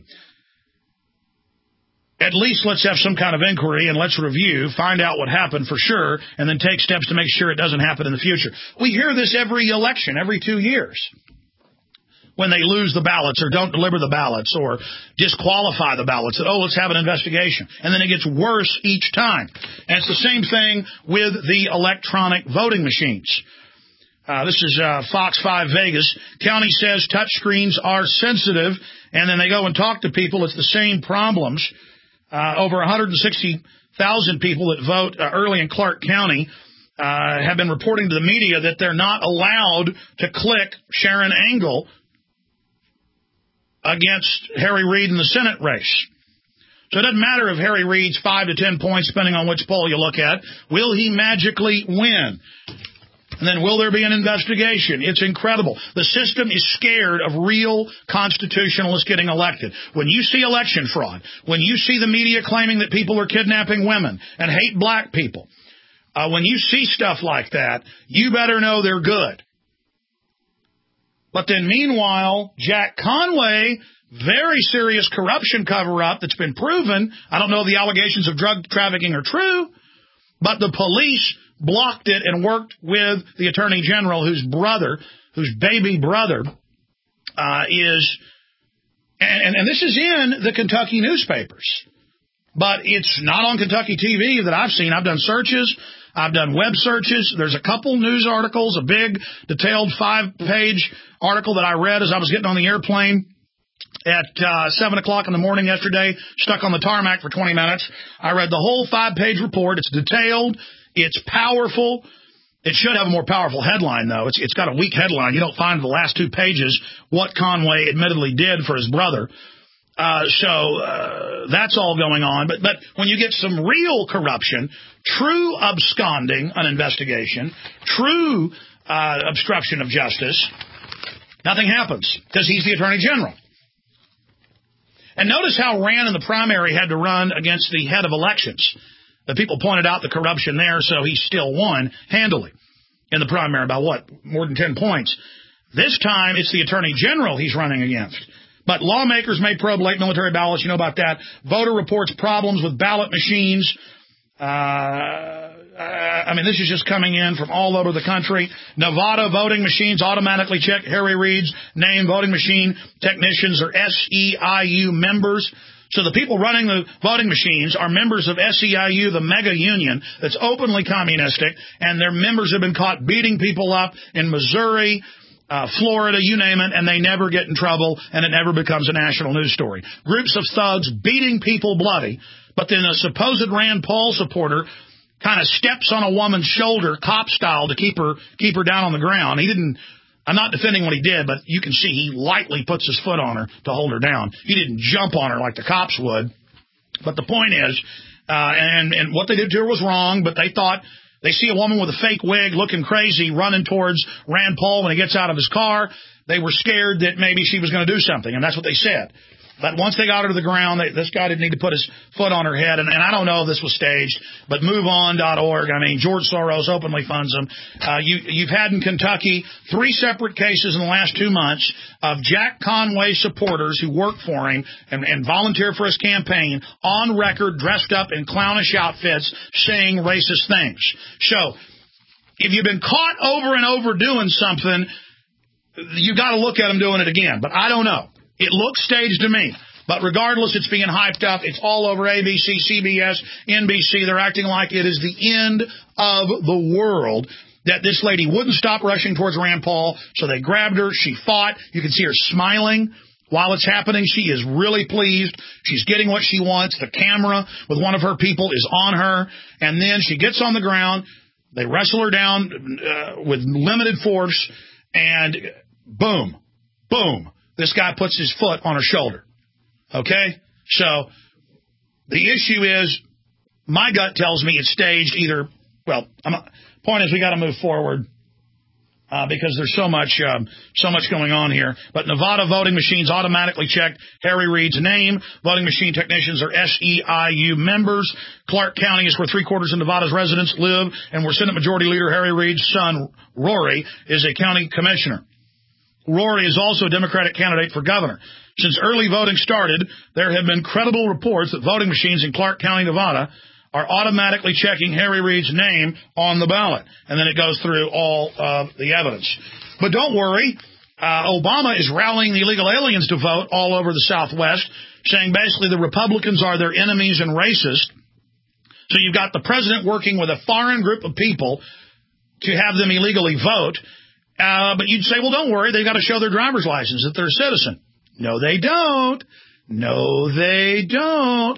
At least let's have some kind of inquiry and let's review, find out what happened for sure, and then take steps to make sure it doesn't happen in the future. We hear this every election, every 2 years, when they lose the ballots or don't deliver the ballots or disqualify the ballots. That, let's have an investigation. And then it gets worse each time. And it's the same thing with the electronic voting machines. This is Fox 5 Vegas. County says touchscreens are sensitive, and then they go and talk to people. It's the same problems. Over 160,000 people that vote early in Clark County have been reporting to the media that they're not allowed to click Sharon Angle against Harry Reid in the Senate race. So it doesn't matter if Harry Reid's 5 to 10 points, depending on which poll you look at. Will he magically win? And then will there be an investigation? It's incredible. The system is scared of real constitutionalists getting elected. When you see election fraud, when you see the media claiming that people are kidnapping women and hate black people, when you see stuff like that, you better know they're good. But then meanwhile, Jack Conway, very serious corruption cover-up that's been proven. I don't know if the allegations of drug trafficking are true, but the police blocked it and worked with the Attorney General, whose baby brother is, and this is in the Kentucky newspapers, but it's not on Kentucky TV that I've seen. I've done searches. I've done web searches. There's a couple news articles, a big, detailed 5-page article that I read as I was getting on the airplane at 7 o'clock in the morning yesterday, stuck on the tarmac for 20 minutes. I read the whole 5-page report. It's detailed. It's powerful. It should have a more powerful headline, though. It's got a weak headline. You don't find in the last 2 pages what Conway admittedly did for his brother. So that's all going on. But when you get some real corruption, true absconding, an investigation, true obstruction of justice, nothing happens because he's the Attorney General. And notice how Rand in the primary had to run against the head of elections. The people pointed out the corruption there, so he still won handily in the primary by more than 10 points. This time it's the Attorney General he's running against. But lawmakers may probe late military ballots. You know about that. Voter reports problems with ballot machines. This is just coming in from all over the country. Nevada voting machines automatically check Harry Reid's name. Voting machine technicians are SEIU members. So the people running the voting machines are members of SEIU, the mega union that's openly communistic, and their members have been caught beating people up in Missouri, Florida, you name it, and they never get in trouble, and it never becomes a national news story. Groups of thugs beating people bloody, but then a supposed Rand Paul supporter kind of steps on a woman's shoulder, cop style, to keep her down on the ground. I'm not defending what he did, but you can see he lightly puts his foot on her to hold her down. He didn't jump on her like the cops would. But the point is, and what they did to her was wrong, but they thought, they see a woman with a fake wig looking crazy running towards Rand Paul when he gets out of his car. They were scared that maybe she was going to do something, and that's what they said. But once they got her to the ground, this guy didn't need to put his foot on her head. And I don't know if this was staged, but MoveOn.org, George Soros openly funds them. You've had in Kentucky 3 separate cases in the last 2 months of Jack Conway supporters who work for him and volunteer for his campaign on record, dressed up in clownish outfits, saying racist things. So if you've been caught over and over doing something, you got to look at them doing it again. But I don't know. It looks staged to me. But regardless, it's being hyped up. It's all over ABC, CBS, NBC. They're acting like it is the end of the world, that this lady wouldn't stop rushing towards Rand Paul, so they grabbed her. She fought. You can see her smiling while it's happening. She is really pleased. She's getting what she wants. The camera with one of her people is on her, and then she gets on the ground. They wrestle her down with limited force, and boom, boom, this guy puts his foot on her shoulder. Okay? So the issue is, my gut tells me it's staged either, well, point is we got to move forward because there's so much going on here. But Nevada voting machines automatically checked Harry Reid's name. Voting machine technicians are SEIU members. Clark County is where 3/4 of Nevada's residents live, and where Senate Majority Leader Harry Reid's son, Rory, is a county commissioner. Rory is also a Democratic candidate for governor. Since early voting started, there have been credible reports that voting machines in Clark County, Nevada, are automatically checking Harry Reid's name on the ballot. And then it goes through all of the evidence. But don't worry, Obama is rallying the illegal aliens to vote all over the Southwest, saying basically the Republicans are their enemies and racist. So you've got the president working with a foreign group of people to have them illegally vote. But you'd say, well, don't worry, they've got to show their driver's license that they're a citizen. No, they don't. No, they don't.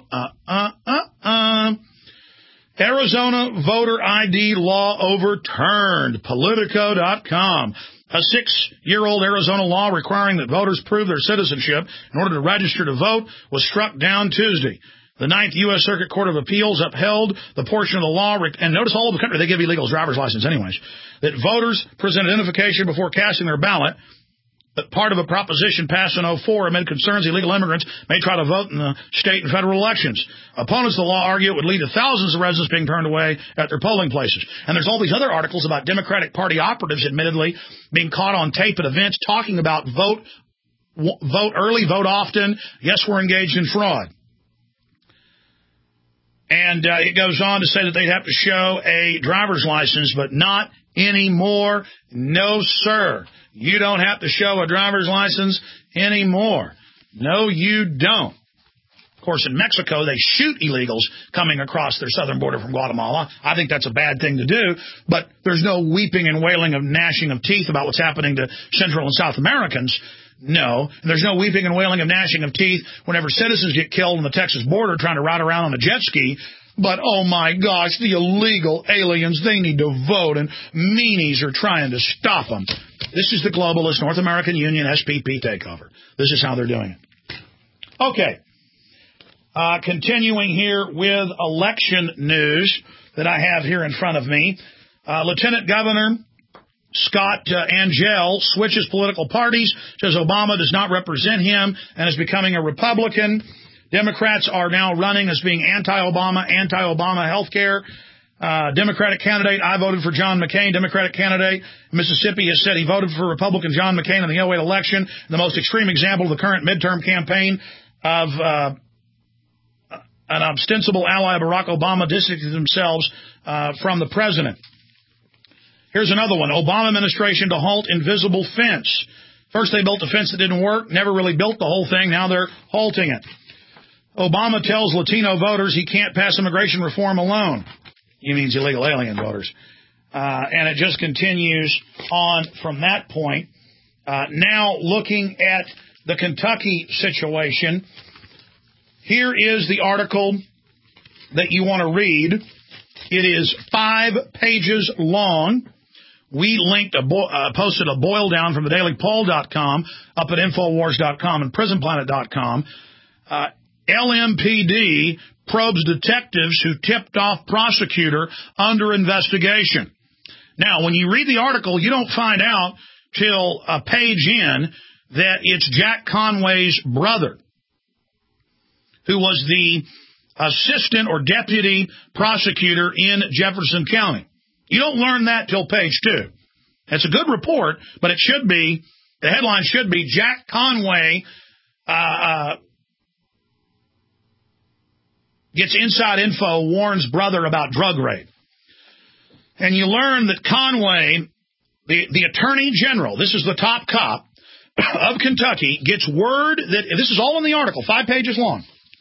Arizona voter ID law overturned. Politico.com. A 6-year-old Arizona law requiring that voters prove their citizenship in order to register to vote was struck down Tuesday. The 9th U.S. Circuit Court of Appeals upheld the portion of the law, and notice all over the country, they give illegals driver's license anyways, that voters present identification before casting their ballot. But part of a proposition passed in 2004 amid concerns illegal immigrants may try to vote in the state and federal elections. Opponents of the law argue it would lead to thousands of residents being turned away at their polling places. And there's all these other articles about Democratic Party operatives, admittedly, being caught on tape at events talking about vote early, vote often. Yes, we're engaged in fraud. And it goes on to say that they'd have to show a driver's license, but not anymore. No, sir. You don't have to show a driver's license anymore. No, you don't. Of course, in Mexico, they shoot illegals coming across their southern border from Guatemala. I think that's a bad thing to do, but there's no weeping and wailing of gnashing of teeth about what's happening to Central and South Americans. No. And there's no weeping and wailing of gnashing of teeth whenever citizens get killed on the Texas border trying to ride around on a jet ski. But, oh, my gosh, the illegal aliens, they need to vote, and meanies are trying to stop them. This is the globalist North American Union SPP takeover. This is how they're doing it. Okay. Continuing here with election news that I have here in front of me. Lieutenant Governor Scott Angel switches political parties, says Obama does not represent him and is becoming a Republican. Democrats are now running as being anti-Obama health care. Democratic candidate, I voted for John McCain. Democratic candidate, Mississippi, has said he voted for Republican John McCain in the 2008 election. The most extreme example of the current midterm campaign of an ostensible ally of Barack Obama distancing themselves from the president. Here's another one. Obama administration to halt invisible fence. First they built a fence that didn't work, never really built the whole thing. Now they're halting it. Obama tells Latino voters he can't pass immigration reform alone. He means illegal alien voters. And it just continues on from that point. Now looking at the Kentucky situation, here is the article that you want to read. It is 5 pages long. We linked posted a boil down from thedailypoll.com up at Infowars.com and PrisonPlanet.com. LMPD probes detectives who tipped off prosecutor under investigation. Now, when you read the article, you don't find out till a page in that it's Jack Conway's brother, who was the assistant or deputy prosecutor in Jefferson County. You don't learn that till page 2. It's a good report, but it should be, the headline should be, Jack Conway gets inside info, warns brother about drug raid. And you learn that Conway, the attorney general, this is the top cop, of Kentucky gets word that, this is all in the article, 5 pages long.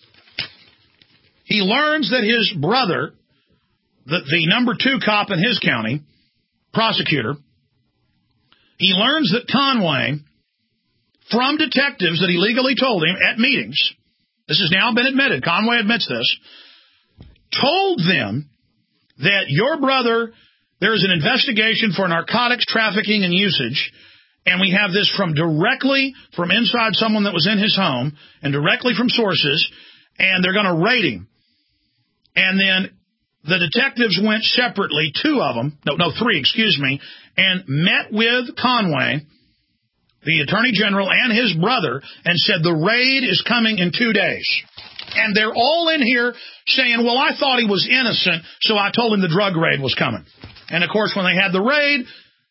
He learns that his brother, the number 2 cop in his county, prosecutor, he learns that Conway, from detectives that he legally told him at meetings, this has now been admitted, Conway admits this, told them that your brother, there is an investigation for narcotics trafficking and usage, and we have this from directly from inside someone that was in his home and directly from sources, and they're going to raid him. And then the detectives went separately, 2 of them, no, 3, excuse me, and met with Conway, the Attorney General, and his brother, and said the raid is coming in 2 days. And they're all in here saying, well, I thought he was innocent, so I told him the drug raid was coming. And, of course, when they had the raid,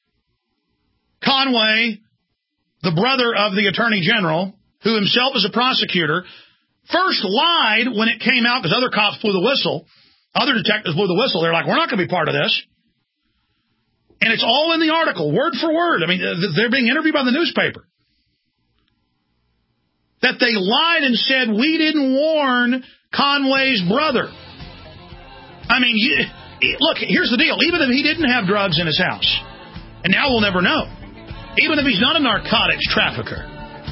Conway, the brother of the Attorney General, who himself is a prosecutor, first lied when it came out because other cops blew the whistle. Other detectives blew the whistle. They're like, we're not going to be part of this. And it's all in the article, word for word. I mean, they're being interviewed by the newspaper. That they lied and said, we didn't warn Conway's brother. I mean, look, here's the deal. Even if he didn't have drugs in his house, and now we'll never know, even if he's not a narcotics trafficker,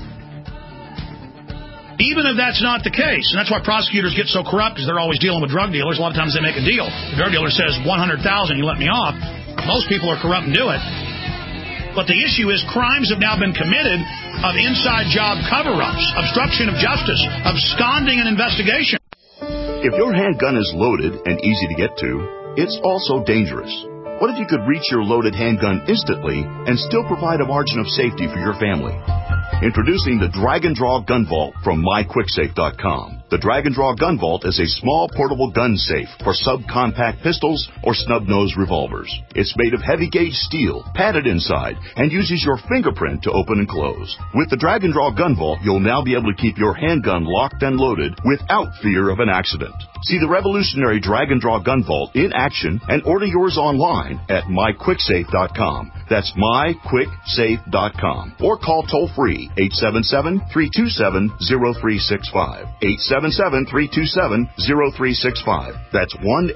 even if that's not the case, and that's why prosecutors get so corrupt, because they're always dealing with drug dealers. A lot of times they make a deal. The drug dealer says $100,000, you let me off. Most people are corrupt and do it. But the issue is crimes have now been committed of inside job cover-ups, obstruction of justice, absconding an investigation. If your handgun is loaded and easy to get to, it's also dangerous. What if you could reach your loaded handgun instantly and still provide a margin of safety for your family? Introducing the Drag and Draw Gun Vault from MyQuickSafe.com. The Drag and Draw Gun Vault is a small portable gun safe for subcompact pistols or snub-nosed revolvers. It's made of heavy-gauge steel, padded inside, and uses your fingerprint to open and close. With the Drag and Draw Gun Vault, you'll now be able to keep your handgun locked and loaded without fear of an accident. See the revolutionary Drag and Draw Gun Vault in action and order yours online at MyQuickSafe.com. That's MyQuickSafe.com. Or call toll-free 877-327-0365. 877-327-0365. That's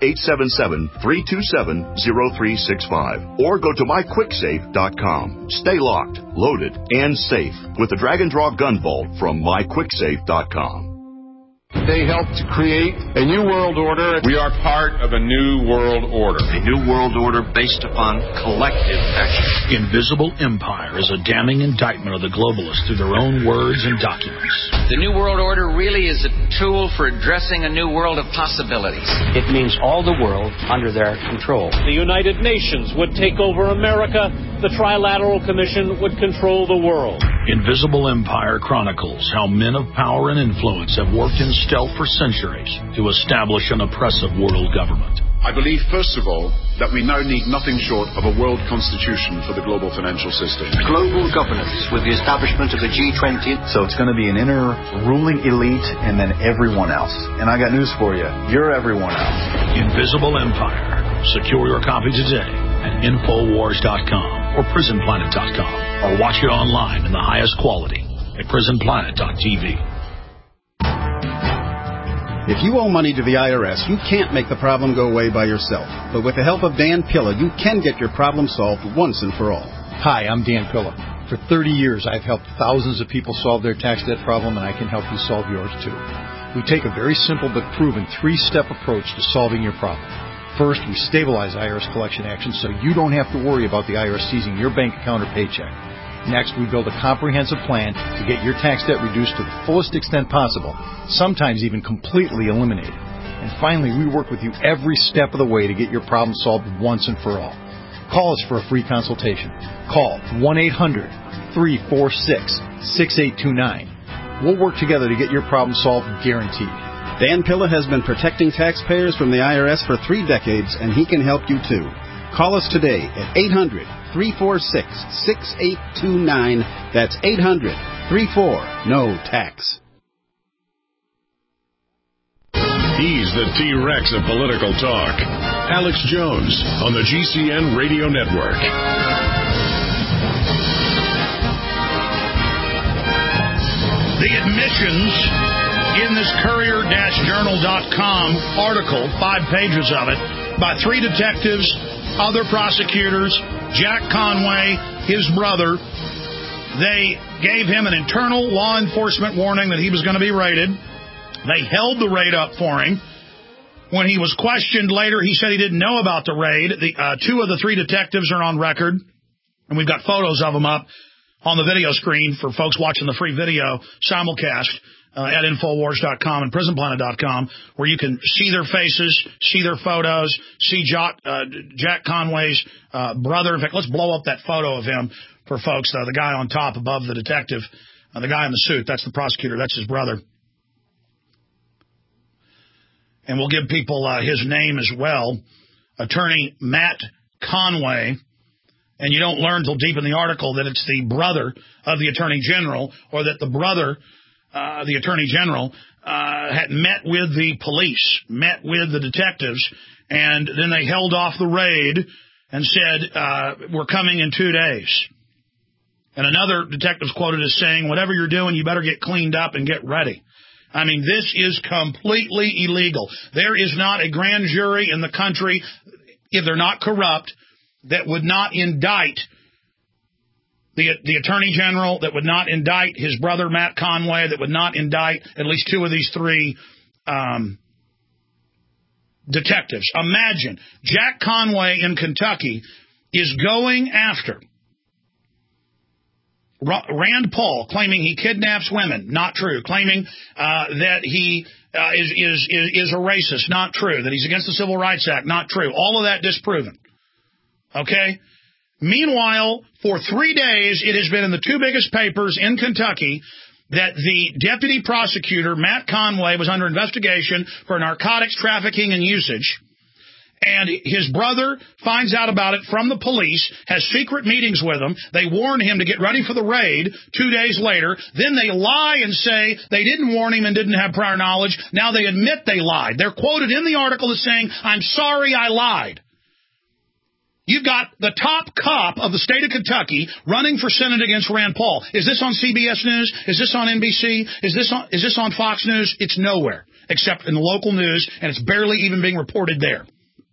1-877-327-0365. Or go to MyQuickSafe.com. Stay locked, loaded, and safe with the Drag and Draw Gun Vault from MyQuickSafe.com. They helped to create a new world order. We are part of a new world order. A new world order based upon collective action. Invisible Empire is a damning indictment of the globalists through their own words and documents. The new world order really is a tool for addressing a new world of possibilities. It means all the world under their control. The United Nations would take over America. The Trilateral Commission would control the world. Invisible Empire chronicles how men of power and influence have worked in stealth for centuries to establish an oppressive world government. I believe, first of all, that we now need nothing short of a world constitution for the global financial system. Global governance with the establishment of the G20. So it's going to be an inner ruling elite and then everyone else. And I got news for you. You're everyone else. Invisible Empire. Secure your copy today at Infowars.com or PrisonPlanet.com, or watch it online in the highest quality at PrisonPlanet.tv. If you owe money to the IRS, you can't make the problem go away by yourself. But with the help of Dan Pilla, you can get your problem solved once and for all. Hi, I'm Dan Pilla. For 30 years, I've helped thousands of people solve their tax debt problem, and I can help you solve yours too. We take a very simple but proven 3-step approach to solving your problem. First, we stabilize IRS collection actions so you don't have to worry about the IRS seizing your bank account or paycheck. Next, we build a comprehensive plan to get your tax debt reduced to the fullest extent possible, sometimes even completely eliminated. And finally, we work with you every step of the way to get your problem solved once and for all. Call us for a free consultation. Call 1-800-346-6829. We'll work together to get your problem solved, guaranteed. Dan Pilla has been protecting taxpayers from the IRS for 3 decades, and he can help you too. Call us today at 800-346-6829. That's 800-34-NO-TAX. He's the T-Rex of political talk. Alex Jones on the GCN Radio Network. The admissions in this Courier-Journal.com article, 5 pages of it, by 3 detectives, other prosecutors, Jack Conway, his brother. They gave him an internal law enforcement warning that he was going to be raided. They held the raid up for him. When he was questioned later, he said he didn't know about the raid. 2 of the 3 detectives are on record, and we've got photos of them up on the video screen for folks watching the free video simulcast at Infowars.com and PrisonPlanet.com, where you can see their faces, see their photos, see Jack Conway's brother. In fact, let's blow up that photo of him for folks. The guy on top above the detective, the guy in the suit, that's the prosecutor, that's his brother. And we'll give people his name as well, Attorney Matt Conway. And you don't learn until deep in the article that it's the brother of the Attorney General, or that the brother, the Attorney General, had met with the police, met with the detectives, and then they held off the raid and said, we're coming in 2 days. And another detective's quoted as saying, whatever you're doing, you better get cleaned up and get ready. I mean, this is completely illegal. There is not a grand jury in the country, if they're not corrupt, that would not indict the Attorney General, that would not indict his brother, Matt Conway, that would not indict at least 2 of these 3 detectives. Imagine, Jack Conway in Kentucky is going after Rand Paul, claiming he kidnaps women, not true. Claiming that he is a racist, not true. That he's against the Civil Rights Act, not true. All of that disproven. Okay? Meanwhile, for 3 days, it has been in the 2 biggest papers in Kentucky that the deputy prosecutor, Matt Conway, was under investigation for narcotics trafficking and usage. And his brother finds out about it from the police, has secret meetings with him. They warn him to get ready for the raid 2 days later. Then they lie and say they didn't warn him and didn't have prior knowledge. Now they admit they lied. They're quoted in the article as saying, I'm sorry I lied. You've got the top cop of the state of Kentucky running for Senate against Rand Paul. Is this on CBS News? Is this on NBC? Is this on Fox News? It's nowhere except in the local news, and it's barely even being reported there.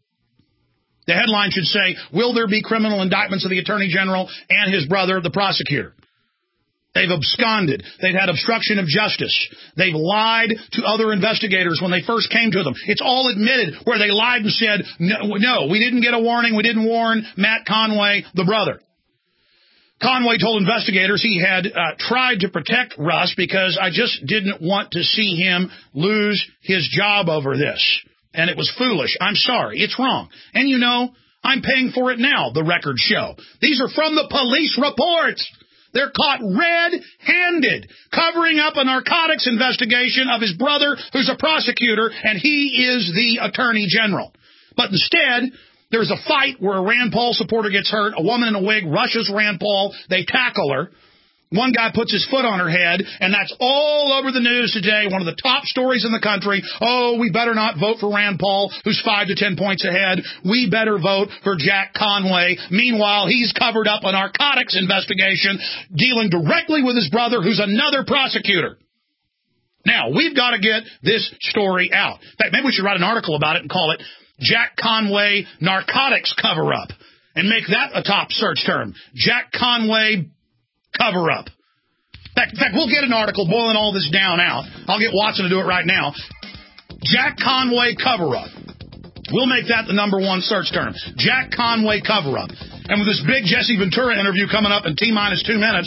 The headline should say, will there be criminal indictments of the Attorney General and his brother, the prosecutor? They've absconded. They've had obstruction of justice. They've lied to other investigators when they first came to them. It's all admitted where they lied and said, no, we didn't get a warning. We didn't warn Matt Conway, the brother. Conway told investigators he had tried to protect Russ because I just didn't want to see him lose his job over this. And it was foolish. I'm sorry. It's wrong. And you know, I'm paying for it now, the records show. These are from the police reports. They're caught red-handed, covering up a narcotics investigation of his brother, who's a prosecutor, and he is the Attorney General. But instead, there's a fight where a Rand Paul supporter gets hurt. A woman in a wig rushes Rand Paul. They tackle her. One guy puts his foot on her head, and that's all over the news today. One of the top stories in the country. Oh, we better not vote for Rand Paul, who's 5 to 10 points ahead. We better vote for Jack Conway. Meanwhile, he's covered up a narcotics investigation dealing directly with his brother, who's another prosecutor. Now, we've got to get this story out. In fact, maybe we should write an article about it and call it Jack Conway Narcotics Cover-Up and make that a top search term. Jack Conway Cover-Up. In fact, we'll get an article boiling all this down out. I'll get Watson to do it right now. Jack Conway Cover-Up. We'll make that the #1 search term. Jack Conway Cover-Up. And with this big Jesse Ventura interview coming up in T-minus 2 minutes,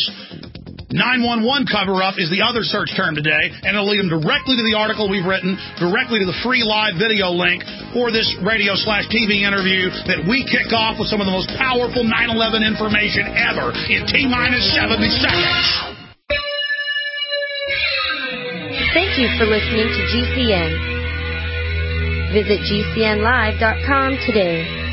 911 Cover-Up is the other search term today, and it'll lead them directly to the article we've written, directly to the free live video link for this radio/TV interview that we kick off with some of the most powerful 9/11 information ever in T-minus 70 seconds. Thank you for listening to GCN. Visit GCNlive.com today.